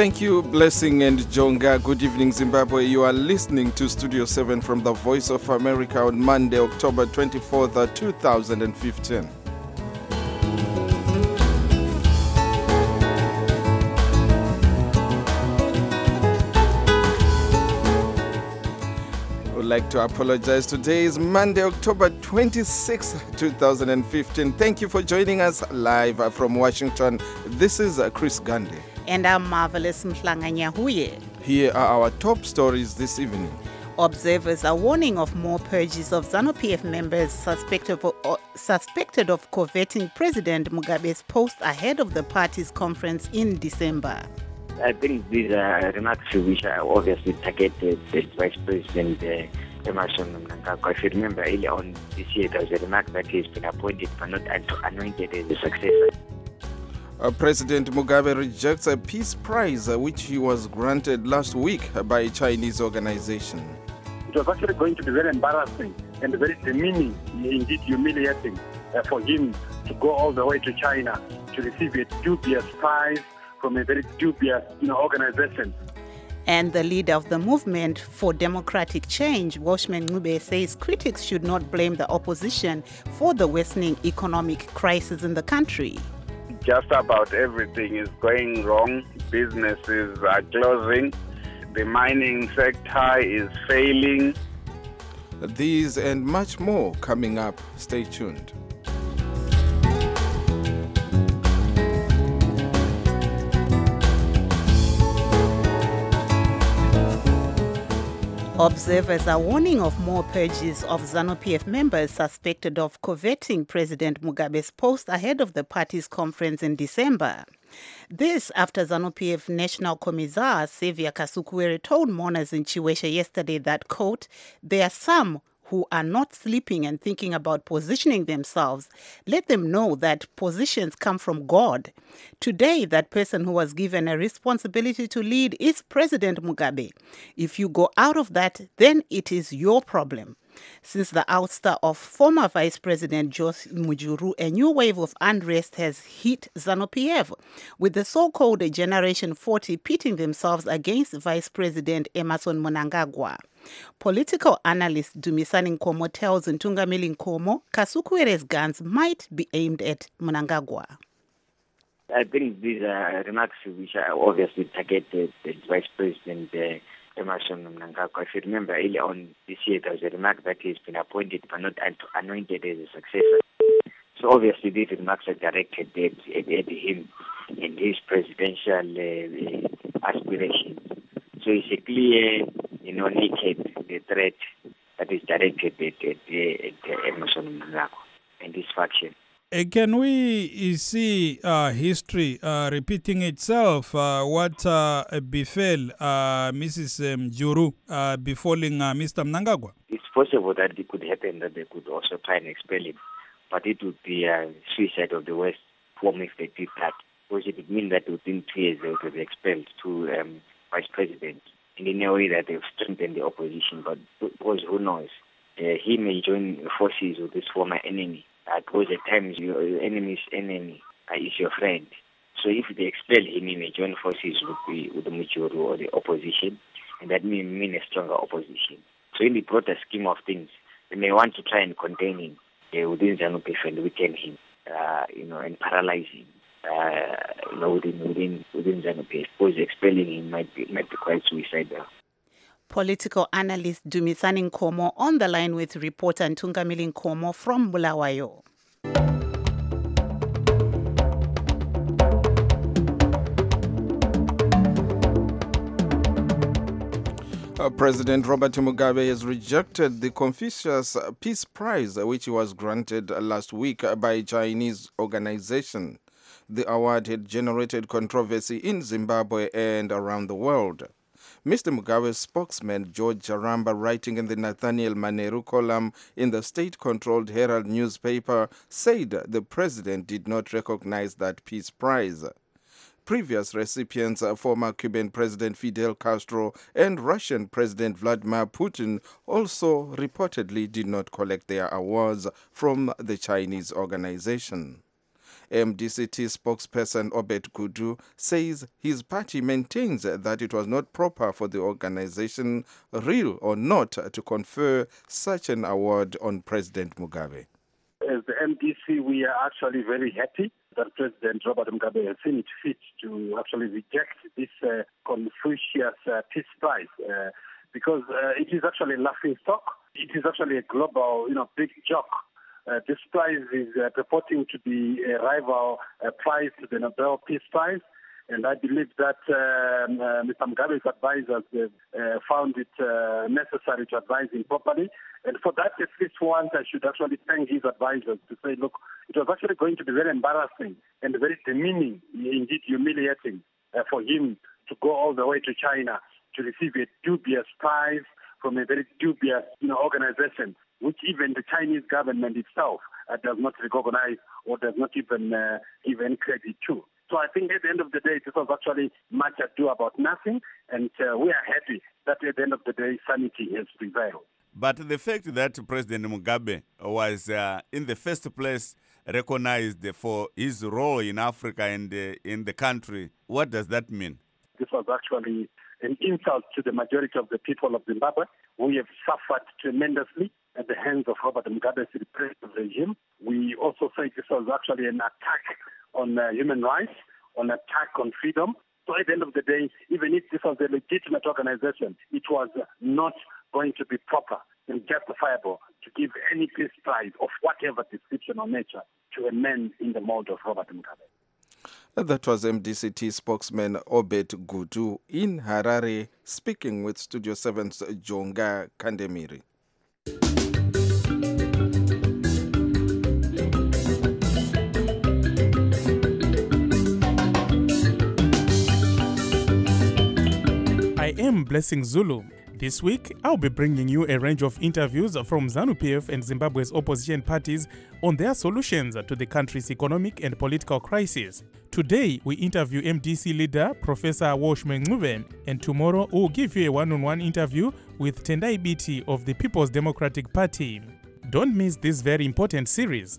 Thank you, Blessing and Jonga. Good evening, Zimbabwe. You are listening to Studio 7 from the Voice of America on Monday, October 24th, 2015. I would like to apologize. Today is Monday, October 26th, 2015. Thank you for joining us live from Washington. This is Chris Gandhi. And I'm Marvelous Mhlanganyahuye. Here are our top stories this evening. Observers are warning of more purges of ZANU-PF members suspected of coveting President Mugabe's post ahead of the party's conference in December. I think these are remarks which are obviously targeted at Vice President Emmerson Mnangagwa. If you remember earlier on this year, there was a remark that he's been appointed but not anointed as a successor. President Mugabe rejects a peace prize which he was granted last week by a Chinese organization. It was actually going to be very embarrassing and very demeaning, indeed humiliating for him to go all the way to China to receive a dubious prize from a very dubious organization. And the leader of the movement for democratic change, Welshman Ncube, says critics should not blame the opposition for the worsening economic crisis in the country. Just about everything is going wrong. Businesses are closing. The mining sector is failing. These and much more coming up. Stay tuned. Observers are warning of more purges of ZANU-PF members suspected of coveting President Mugabe's post ahead of the party's conference in December. This after ZANU-PF National Commissar Xavier Kasukuwere told mourners in Chiweshe yesterday that, quote, there are some who are not sleeping and thinking about positioning themselves. Let them know that positions come from God. Today, that person who was given a responsibility to lead is President Mugabe. If you go out of that, then it is your problem. Since the ouster of former Vice President Joe Mujuru, a new wave of unrest has hit ZANU-PF, with the so-called Generation 40 pitting themselves against Vice President Emmerson Mnangagwa. Political analyst Dumisani Nkomo tells Ntungamili Nkomo Kasukuwere's guns might be aimed at Mnangagwa. I think these are remarks which are obviously targeted at Vice President Emmerson Mnangagwa. If you remember earlier on this year, there was a remark that he's been appointed but not anointed as a successor. So obviously these remarks are directed at him and his presidential aspirations. So it's a clear, naked threat that is directed at Emmerson Mnangagwa and his faction. Can we see history repeating itself? What befell Mrs. Mujuru befalling Mr. Mnangagwa? It's possible that it could happen that they could also try and expel him, but it would be a suicide of the West form if they did that, because it would mean that within 2 years they would be expelled to Vice President, and in a way that they've strengthened the opposition. But because who knows, he may join forces with his former enemy. Because at times your enemy's enemy is your friend. So if they expel him, he may join forces with the Mujuru or the opposition, and that may mean a stronger opposition. So in the broader scheme of things, they may want to try and contain him within ZANU-PF and weaken him, and paralyze him, within ZANU-PF. Because expelling him might be quite suicidal. Political analyst Dumisani Nkomo on the line with reporter Ntungamili Nkomo from Bulawayo. President Robert Mugabe has rejected the Confucius Peace Prize, which was granted last week by a Chinese organization. The award had generated controversy in Zimbabwe and around the world. Mr. Mugabe's spokesman, George Jaramba, writing in the Nathaniel Maneru column in the state-controlled Herald newspaper, said the president did not recognize that peace prize. Previous recipients, former Cuban President Fidel Castro and Russian President Vladimir Putin, also reportedly did not collect their awards from the Chinese organization. MDCT spokesperson Obed Gudu says his party maintains that it was not proper for the organization, real or not, to confer such an award on President Mugabe. As the MDC, we are actually very happy that President Robert Mugabe has seen it fit to actually reject this Confucius Peace Prize because it is actually a laughing stock. It is actually a global, big joke. This prize is purporting to be a rival prize to the Nobel Peace Prize. And I believe that Mr. Mugabe's advisors found it necessary to advise him properly. And for that, at least once, I should actually thank his advisors to say, look, it was actually going to be very embarrassing and very demeaning, indeed humiliating, for him to go all the way to China to receive a dubious prize from a very dubious organization, which even the Chinese government itself does not recognize or does not even give any credit to. So I think at the end of the day, this was actually much ado about nothing, and we are happy that at the end of the day, sanity has prevailed. But the fact that President Mugabe was in the first place recognized for his role in Africa and in the country, what does that mean? This was actually an insult to the majority of the people of Zimbabwe. We have suffered tremendously at the hands of Robert Mugabe's repressive regime. We also say this was actually an attack on human rights, on attack on freedom. So at the end of the day, even if this was a legitimate organization, it was not going to be proper and justifiable to give any peace prize of whatever description or nature to a man in the mold of Robert Mugabe. That was MDCT spokesman Obed Gudu in Harare, speaking with Studio 7's Jonga Kandemiri. I am Blessing Zulu. This week, I'll be bringing you a range of interviews from ZANU-PF and Zimbabwe's opposition parties on their solutions to the country's economic and political crisis. Today, we interview MDC leader Professor Welshman Ncube, and tomorrow we'll give you a one-on-one interview with Tendai Biti of the People's Democratic Party. Don't miss this very important series.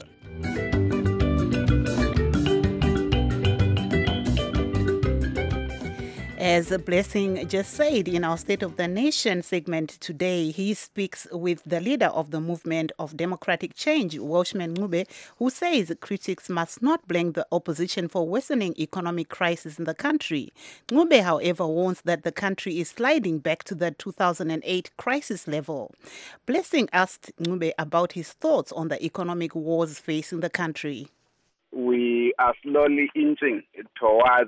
As Blessing just said in our State of the Nation segment today, he speaks with the leader of the Movement of Democratic Change, Welshman Ncube, who says critics must not blame the opposition for worsening economic crisis in the country. Ncube, however, warns that the country is sliding back to the 2008 crisis level. Blessing asked Ncube about his thoughts on the economic woes facing the country. We are slowly inching towards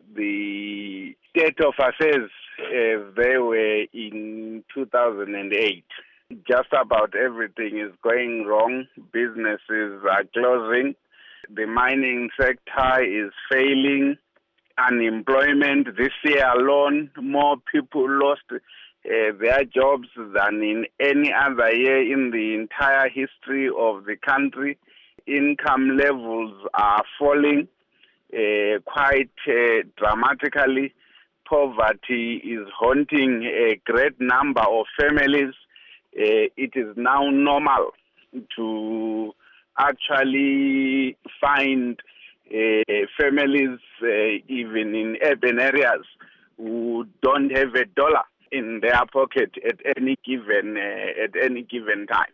the state of affairs they were in 2008. Just about everything is going wrong. Businesses are closing. The mining sector is failing. Unemployment this year alone, more people lost their jobs than in any other year in the entire history of the country. Income levels are falling quite dramatically. Poverty is haunting a great number of families. It is now normal to actually find families, even in urban areas, who don't have a dollar in their pocket at any given time.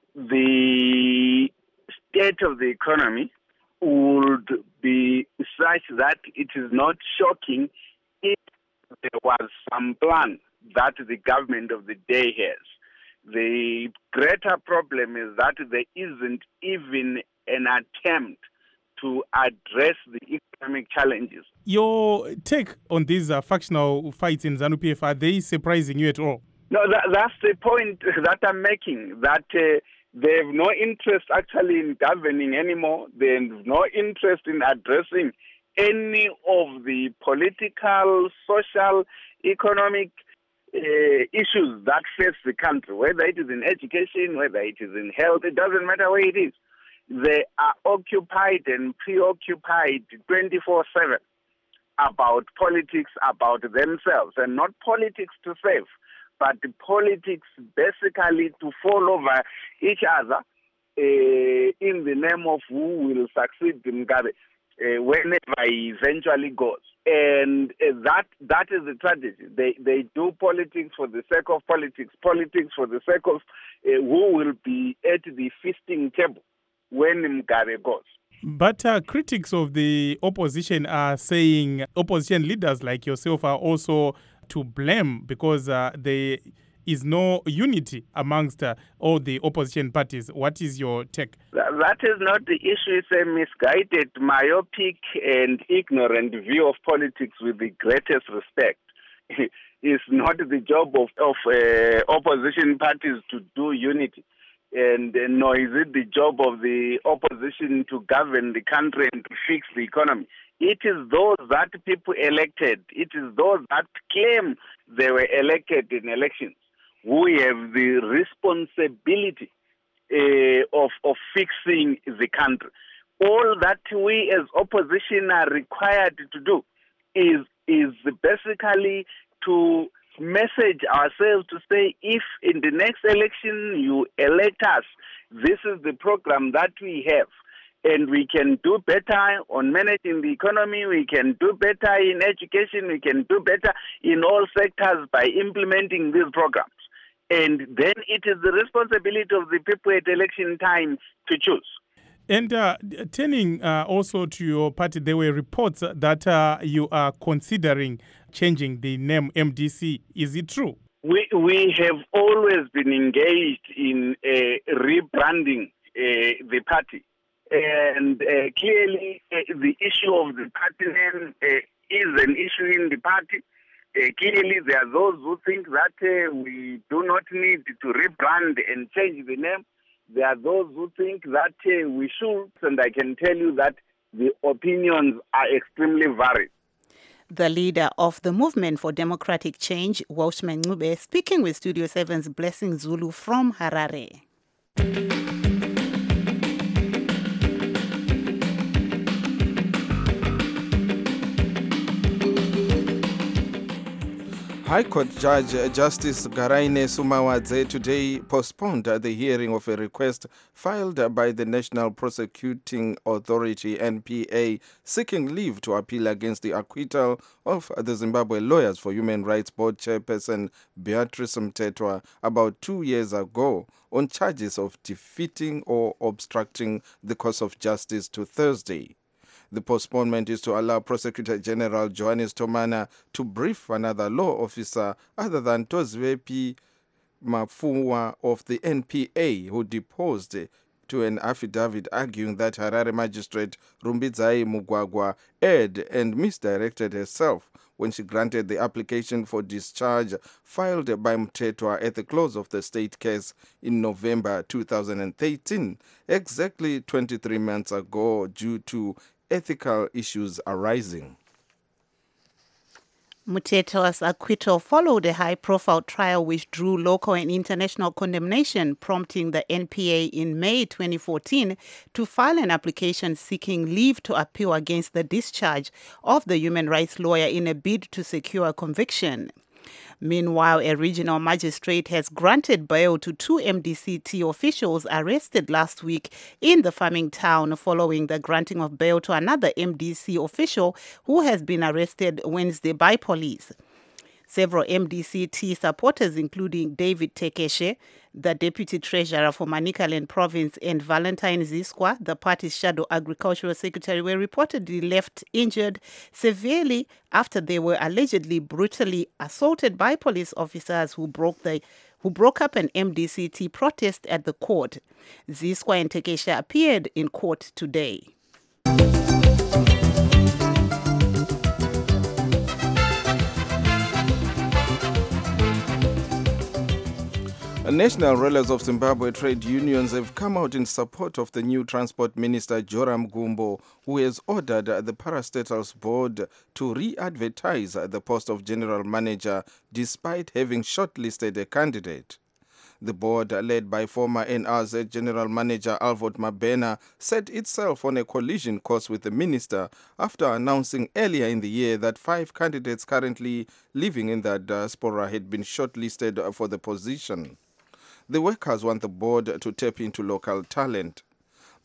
The state of the economy would be such that it is not shocking if there was some plan that the government of the day has. The greater problem is that there isn't even an attempt to address the economic challenges. Your take on these factional fights in ZANU-PF, are they surprising you at all? No, that's the point that I'm making, that they have no interest actually in governing anymore. They have no interest in addressing any of the political, social, economic issues that face the country, whether it is in education, whether it is in health, it doesn't matter where it is. They are occupied and preoccupied 24/7 about politics, about themselves, and not politics to save, but politics basically to fall over each other in the name of who will succeed Mugabe. whenever he eventually goes. And that is the tragedy. They do politics for the sake of politics for the sake of who will be at the feasting table when Mugabe goes. But critics of the opposition are saying opposition leaders like yourself are also to blame because there is no unity amongst all the opposition parties. What is your take? That is not the issue. It's a misguided, myopic and ignorant view of politics with the greatest respect. It's not the job of opposition parties to do unity. And nor is it the job of the opposition to govern the country and to fix the economy. It is those that people elected, it is those that claim they were elected in elections who have the responsibility of fixing the country. All that we as opposition are required to do is basically to message ourselves to say, if in the next election you elect us, this is the program that we have. And we can do better on managing the economy, we can do better in education, we can do better in all sectors by implementing these programs. And then it is the responsibility of the people at election time to choose. And turning also to your party, there were reports that you are considering changing the name MDC. Is it true? We have always been engaged in rebranding the party. And clearly, the issue of the party name is an issue in the party. Clearly, there are those who think that we do not need to rebrand and change the name. There are those who think that we should, and I can tell you that the opinions are extremely varied. The leader of the Movement for Democratic Change, Welshman Ncube, speaking with Studio 7's Blessing Zulu from Harare. High Court Judge Justice Garaine Sumawadze today postponed the hearing of a request filed by the National Prosecuting Authority, NPA, seeking leave to appeal against the acquittal of the Zimbabwe Lawyers for Human Rights Board chairperson Beatrice Mtetwa about 2 years ago on charges of defeating or obstructing the course of justice to Thursday. The postponement is to allow Prosecutor General Johannes Tomana to brief another law officer other than Tozvepi Mafua of the NPA, who deposed to an affidavit arguing that Harare magistrate Rumbidzai Mugwagwa erred and misdirected herself when she granted the application for discharge filed by Mtetwa at the close of the state case in November 2013, exactly 23 months ago, due to ethical issues arising. Mtetwa's acquittal followed a high-profile trial which drew local and international condemnation, prompting the NPA in May 2014 to file an application seeking leave to appeal against the discharge of the human rights lawyer in a bid to secure a conviction. Meanwhile, a regional magistrate has granted bail to 2 MDC-T officials arrested last week in the farming town following the granting of bail to another MDC official who has been arrested Wednesday by police. Several MDC-T supporters, including David Tekeshe, the deputy treasurer for Manicaland province, and Valentine Ziskwa, the party's shadow agricultural secretary, were reportedly left injured severely after they were allegedly brutally assaulted by police officers who broke up an MDC-T protest at the court. Ziskwa and Tekeshe appeared in court today. National Rulers of Zimbabwe trade unions have come out in support of the new Transport Minister Joram Gumbo, who has ordered the Parastatals Board to re-advertise the post of General Manager despite having shortlisted a candidate. The board, led by former NRZ General Manager Alvord Mabena, set itself on a collision course with the minister after announcing earlier in the year that 5 candidates currently living in the diaspora had been shortlisted for the position. The workers want the board to tap into local talent.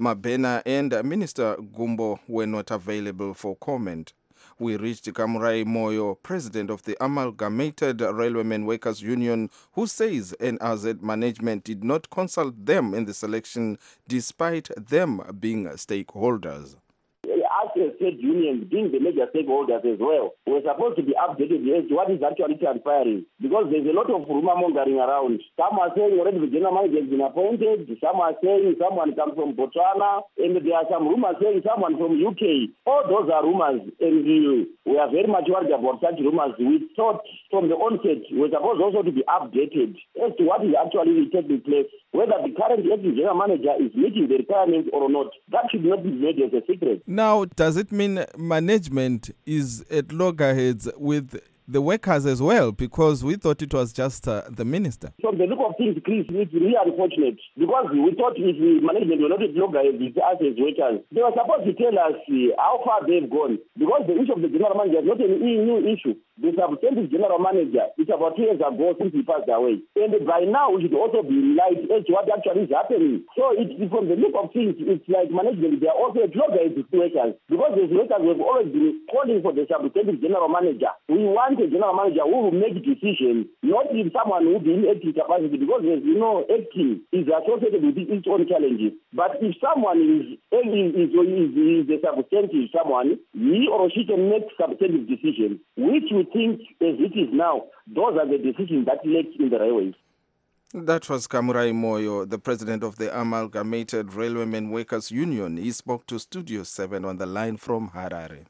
Mabena and Minister Gumbo were not available for comment. We reached Kamurai Moyo, president of the Amalgamated Railwaymen Workers Union, who says NRZ management did not consult them in the selection despite them being stakeholders. Us as trade unions, being the major stakeholders as well, we're supposed to be updated as to what is actually transpiring, because there's a lot of rumor mongering around. Some are saying already the general manager has been appointed, some are saying someone comes from Botswana, and there are some rumors saying someone from UK. All those are rumors, and we are very much worried about such rumors. We thought from the onset we're supposed also to be updated as to what is actually taking place, whether the current acting general manager is meeting the requirements or not. That should not be made as a secret. Now, does it mean management is at loggerheads with the workers as well? Because we thought it was just the minister. From the look of things, Chris, it's really unfortunate, because we thought if the management were not at loggerheads with us as workers, they were supposed to tell us how far they've gone, because the issue of the general manager is not a new issue. The substantive general manager, it's about 2 years ago since he passed away. And by now, we should also be enlightened as to what actually is happening. So it's from the look of things, it's like management, they are also at loggerheads with workers, because these workers have always been calling for the substantive general manager. We want a general manager who will make decisions, not in someone who will be in acting capacity, because as you know, acting is associated with its own challenges. But if someone is a substantive someone, he or she can make substantive decisions, which we think as it is now, those are the decisions that lack in the railways. That was Kamurai Moyo, the president of the Amalgamated Railwaymen Workers Union. He spoke to Studio 7 on the line from Harare.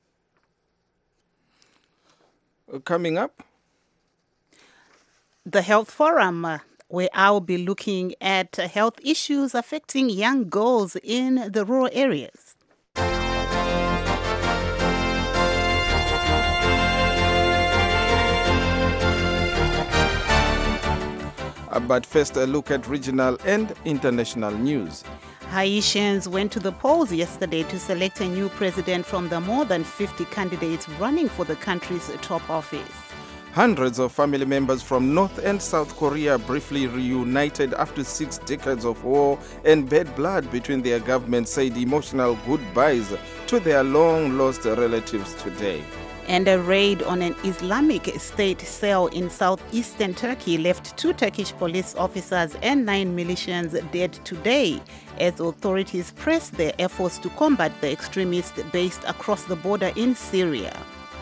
Coming up, the Health Forum, where I'll be looking at health issues affecting young girls in the rural areas. But first, a look at regional and international news. Haitians went to the polls yesterday to select a new president from the more than 50 candidates running for the country's top office. Hundreds of family members from North and South Korea briefly reunited after 6 decades of war and bad blood between their governments, said emotional goodbyes to their long-lost relatives today. And a raid on an Islamic State cell in southeastern Turkey left 2 Turkish police officers and 9 militians dead today, as authorities press their efforts to combat the extremists based across the border in Syria.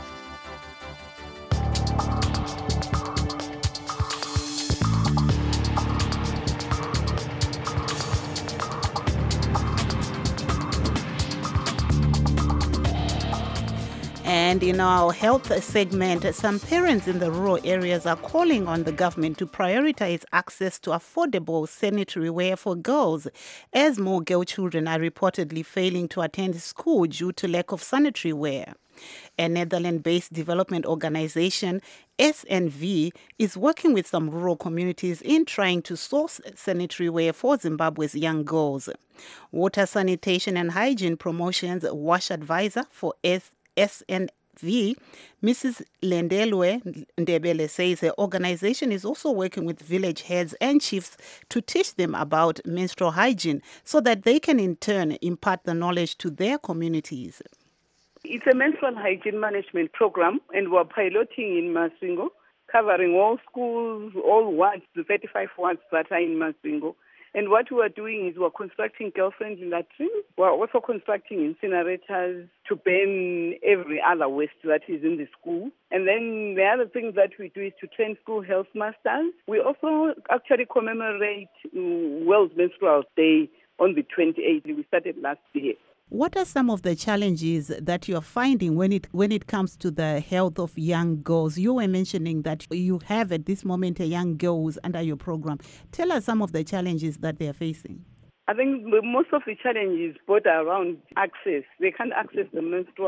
And in our health segment, some parents in the rural areas are calling on the government to prioritize access to affordable sanitary wear for girls, as more girl children are reportedly failing to attend school due to lack of sanitary wear. A Netherlands-based development organization, SNV, is working with some rural communities in trying to source sanitary wear for Zimbabwe's young girls. Water, Sanitation and Hygiene Promotion's WASH advisor for SNV, Mrs. Lendelwe Ndebele, says the organization is also working with village heads and chiefs to teach them about menstrual hygiene so that they can in turn impart the knowledge to their communities. It's a menstrual hygiene management program, and we're piloting in Masvingo, covering all schools, all wards, the 35 wards that are in Masvingo. And what we are doing is we're constructing girl-friendly latrines. We're also constructing incinerators to burn every other waste that is in the school. And then the other thing that we do is to train school health masters. We also actually commemorate World Menstrual Day on the 28th. We started last year. What are some of the challenges that you are finding when it comes to the health of young girls? You were mentioning that you have at this moment a young girl who's under your program. Tell us some of the challenges that they are facing. I think most of the challenges border around access. They can't access the menstrual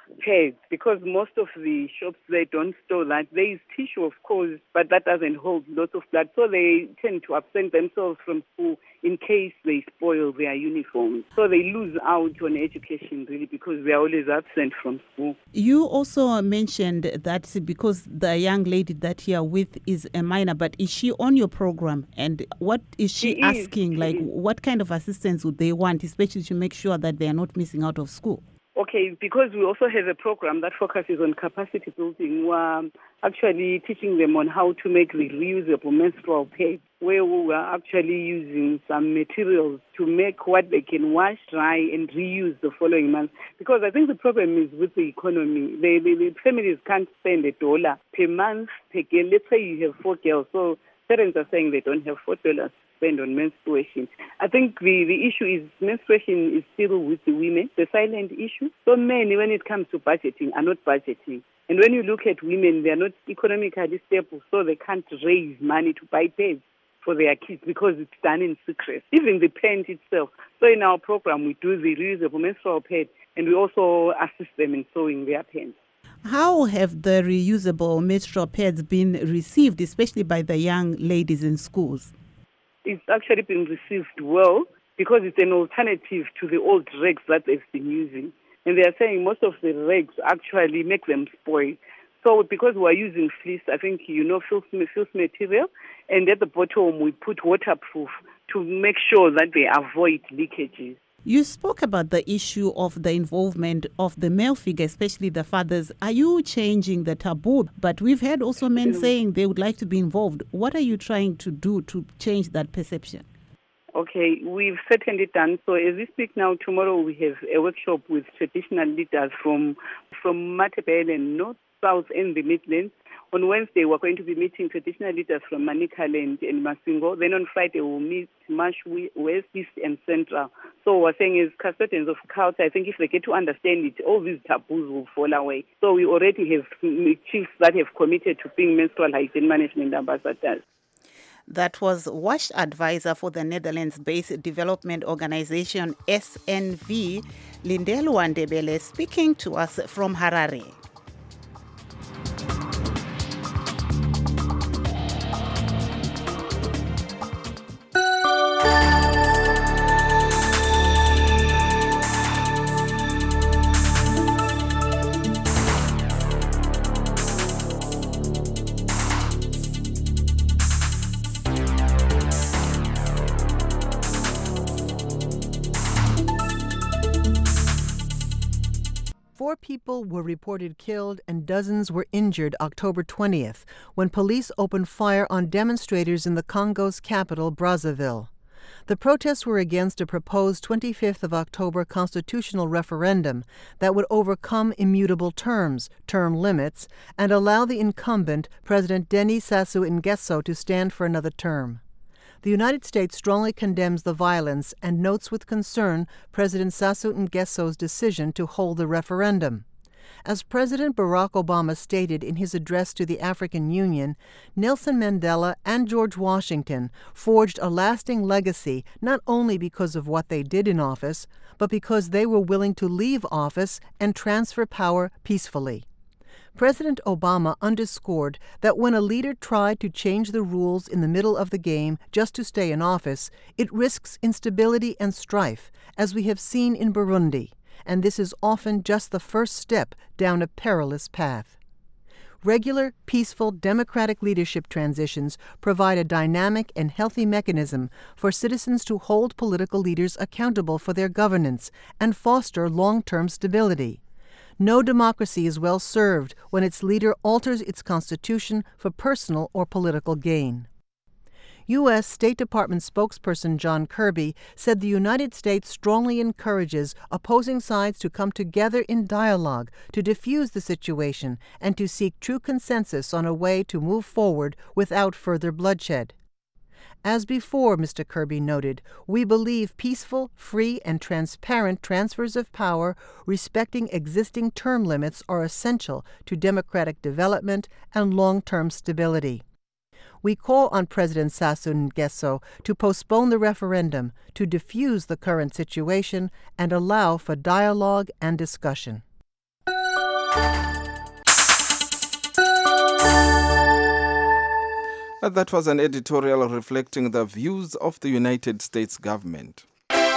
pads, because most of the shops, they don't store that. There is tissue, of course, but that doesn't hold lots of blood. So they tend to absent themselves from school in case they spoil their uniforms. So they lose out on education, really, because they are always absent from school. You also mentioned that because the young lady that you are with is a minor, but is she on your program? And what is she asking? Like, what kind of assistance would they want, especially to make sure that they are not missing out of school? Okay, because we also have a program that focuses on capacity building. We're actually teaching them on how to make the reusable menstrual pads, where we are actually using some materials to make what they can wash, dry, and reuse the following month. Because I think the problem is with the economy. The families can't spend $1 per month per girl. Let's say you have 4 girls, so parents are saying they don't have $4 spend on menstruation. I think the issue is menstruation is still with the women, the silent issue. So many, when it comes to budgeting, are not budgeting. And when you look at women, they are not economically stable, so they can't raise money to buy pads for their kids because it's done in secret, even the parent itself. So in our program, we do the reusable menstrual pad, and we also assist them in sewing their pants. How have the reusable menstrual pads been received, especially by the young ladies in schools? It's actually been received well because it's an alternative to the old rags that they've been using. And they are saying most of the rags actually make them spoil. So because we're using fleece, I think filth material, and at the bottom we put waterproof to make sure that they avoid leakages. You spoke about the issue of the involvement of the male figure, especially the fathers. Are you changing the taboo? But we've heard also men saying they would like to be involved. What are you trying to do to change that perception? Okay, we've certainly done so. As we speak now, tomorrow we have a workshop with traditional leaders from Matabele and North, South and the Midlands. On Wednesday, we're going to be meeting traditional leaders from Manicaland and Masingo. Then on Friday, we'll meet Marsh West, East and Central. So we're saying as custodians of culture, I think if they get to understand it, all these taboos will fall away. So we already have chiefs that have committed to being menstrual hygiene management ambassadors. That was WASH advisor for the Netherlands-based development organization SNV, Lindelwa Ndebele, speaking to us from Harare. 4 people were reported killed and dozens were injured October 20th when police opened fire on demonstrators in the Congo's capital, Brazzaville. The protests were against a proposed 25th of October constitutional referendum that would overcome immutable term limits, and allow the incumbent, President Denis Sassou Nguesso, to stand for another term. The United States strongly condemns the violence and notes with concern President Sassou Nguesso's decision to hold the referendum. As President Barack Obama stated in his address to the African Union, Nelson Mandela and George Washington forged a lasting legacy not only because of what they did in office, but because they were willing to leave office and transfer power peacefully. President Obama underscored that when a leader tried to change the rules in the middle of the game just to stay in office, it risks instability and strife, as we have seen in Burundi, and this is often just the first step down a perilous path. Regular, peaceful, democratic leadership transitions provide a dynamic and healthy mechanism for citizens to hold political leaders accountable for their governance and foster long-term stability. No democracy is well served when its leader alters its constitution for personal or political gain. U.S. State Department spokesperson John Kirby said the United States strongly encourages opposing sides to come together in dialogue to defuse the situation and to seek true consensus on a way to move forward without further bloodshed. As before, Mr. Kirby noted, we believe peaceful, free, and transparent transfers of power respecting existing term limits are essential to democratic development and long-term stability. We call on President Sassou Nguesso to postpone the referendum, to defuse the current situation, and allow for dialogue and discussion. That was an editorial reflecting the views of the United States government.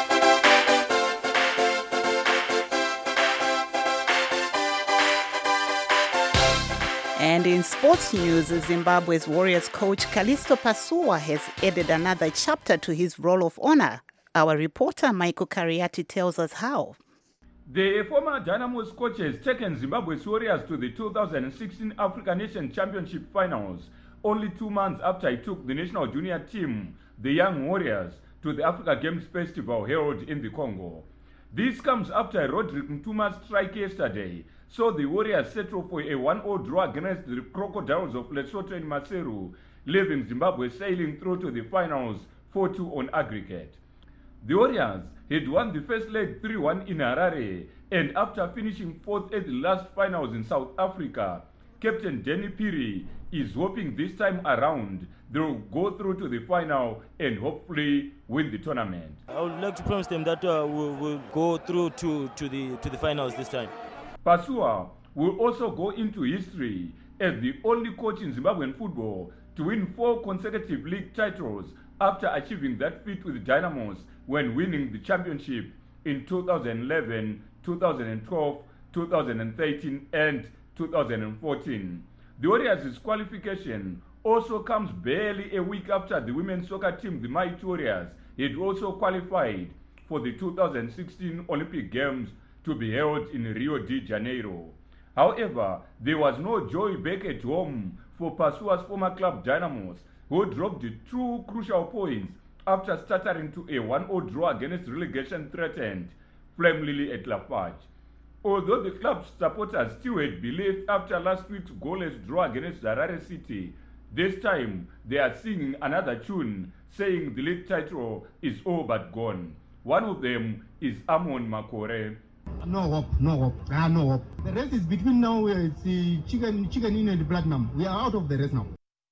And in sports news, Zimbabwe's Warriors coach Callisto Pasua has added another chapter to his Roll of Honor. Our reporter Michael Kariati tells us how. The former Dynamo's coach has taken Zimbabwe's Warriors to the 2016 African Nation Championship finals, only 2 months after he took the national junior team, the Young Warriors, to the Africa Games Festival held in the Congo. This comes after Roderick Ntuma's strike yesterday saw the Warriors settle for a 1-0 draw against the Crocodiles of Lesotho in Maseru, leaving Zimbabwe sailing through to the finals 4-2 on aggregate. The Warriors had won the first leg 3-1 in Harare, and after finishing fourth at the last finals in South Africa, Captain Danny Piri is hoping this time around they'll go through to the final and hopefully win the tournament. I would like to promise them that we'll go through to the finals this time. Pasua will also go into history as the only coach in Zimbabwean football to win 4 consecutive league titles after achieving that feat with the Dynamos when winning the championship in 2011, 2012, 2013 and 2014. The Warriors' qualification also comes barely a week after the women's soccer team, the Mighty Warriors, had also qualified for the 2016 Olympic Games to be held in Rio de Janeiro. However, there was no joy back at home for Pasua's former club Dynamos, who dropped 2 crucial points after stuttering to a 1-0 draw against relegation-threatened Flame Lily at Lafarge. Although the club's supporters still had belief after last week's goalless draw against Harare City, this time they are singing another tune saying the league title is all but gone. One of them is Amon Makore. No hope. No hope. The rest is between now, it's chicken in and platinum. We are out of the race now.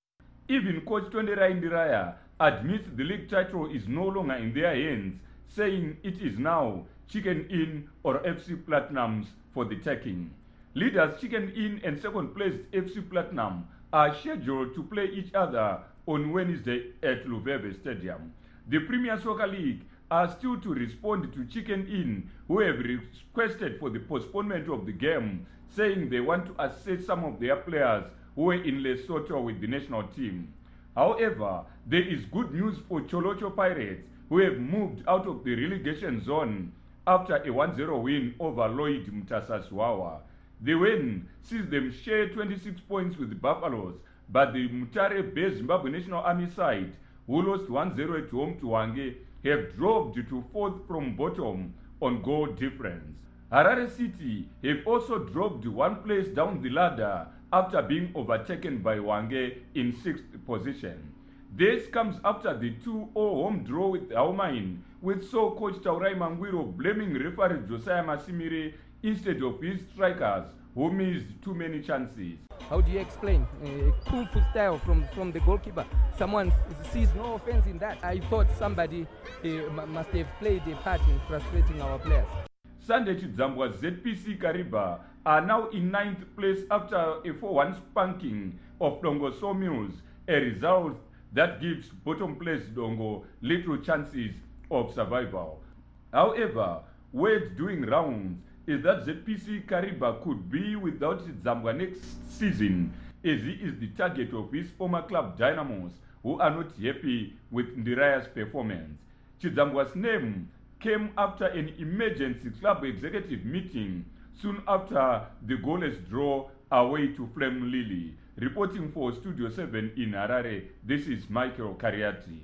Even coach Tondera Indiraya admits the league title is no longer in their hands, saying it is now Chicken Inn or FC Platinums for the taking. Leaders Chicken Inn and second placed FC Platinum are scheduled to play each other on Wednesday at Luveve Stadium. The Premier Soccer League are still to respond to Chicken Inn, who have requested for the postponement of the game, saying they want to assess some of their players who were in Lesotho with the national team. However, there is good news for Cholocho Pirates, who have moved out of the relegation zone after a 1-0 win over Lloyd Mtasaswawa. The win sees them share 26 points with the Buffaloes, but the Mutare-based Zimbabwe National Army side, who lost 1-0 at home to Wange, have dropped to 4th from bottom on goal difference. Harare City have also dropped 1 place down the ladder after being overtaken by Wange in 6th position. This comes after the 2-0 home draw with Aumain, with coach Taurai Mangwiro blaming referee Josiah Masimire instead of his strikers, who missed too many chances. How do you explain kung fu style from the goalkeeper? Someone sees no offense in that. I thought somebody must have played a part in frustrating our players. Sunday Chidzambwa's ZPC Kariba are now in 9th place after a 4-1 spanking of Dongo Sawmills, a result that gives bottom place Dongo little chances of survival. However, word doing rounds is that ZPC Kariba could be without Zambwa next season, as he is the target of his former club Dynamos, who are not happy with Ndiraya's performance. Chidzambwa's name came after an emergency club executive meeting soon after the goalless draw away to Flame Lily. Reporting for Studio 7 in Harare, this is Michael Kariati.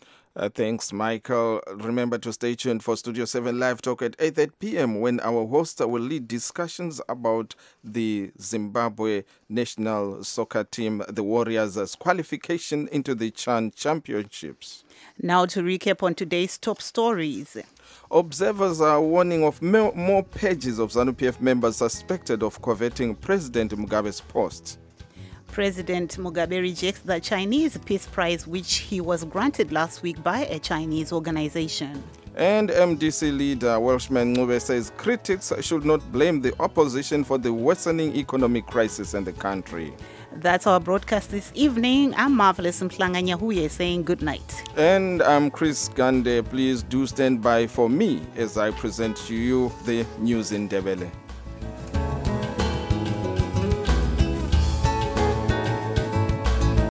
Thanks, Michael. Remember to stay tuned for Studio 7 Live Talk at 8:30 p.m. when our host will lead discussions about the Zimbabwe national soccer team, the Warriors' qualification into the CHAN Championships. Now to recap on today's top stories. Observers are warning of more pages of ZANU-PF members suspected of coveting President Mugabe's post. President Mugabe rejects the Chinese Peace Prize, which he was granted last week by a Chinese organization. And MDC leader Welshman Ncube says critics should not blame the opposition for the worsening economic crisis in the country. That's our broadcast this evening. I'm Marvelous Mhlanga-Nyahuye saying good night. And I'm Chris Gande. Please do stand by for me as I present to you the news in Ndebele.